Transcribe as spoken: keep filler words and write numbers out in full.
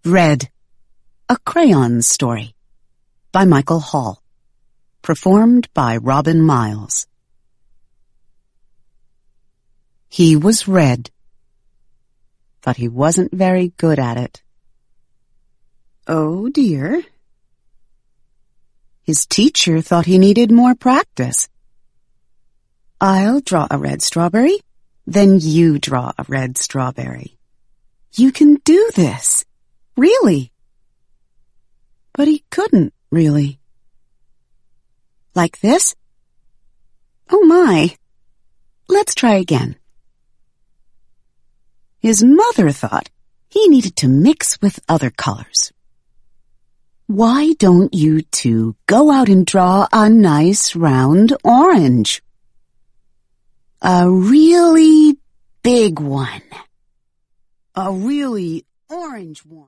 Red, a crayon story by Michael Hall, performed by Robin Miles. He was red, but he wasn't very good at it. Oh dear. His teacher thought he needed more practice. I'll draw a red strawberry, then you draw a red strawberry. You can do this, really. But he couldn't, really. Like this? Oh my. Let's try again. His mother thought he needed to mix with other colors. Why don't you two go out and draw a nice round orange? A really big one. A really orange one.